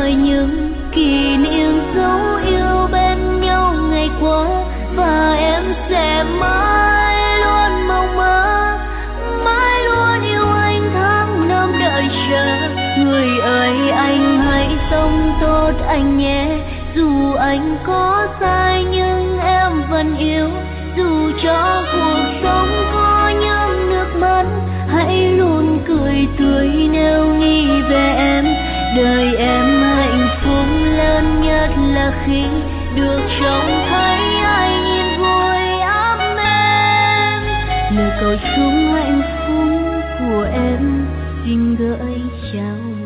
gợi những kỷ niệm dấu yêu bên nhau ngày qua, và em sẽ mãi luôn mong mơ, mãi luôn yêu anh tháng năm đợi chờ. Người ơi anh hãy sống tốt anh nhé, dù anh có sai nhưng em vẫn yêu, dù cho cuộc sống có những nước mắt hãy luôn cười tươi nếu nghĩ về em. Đời em hạnh phúc lớn nhất là khi được trông thấy anh yên vui ấm em. Lời cầu chúc hạnh phúc của em xin gửi chào.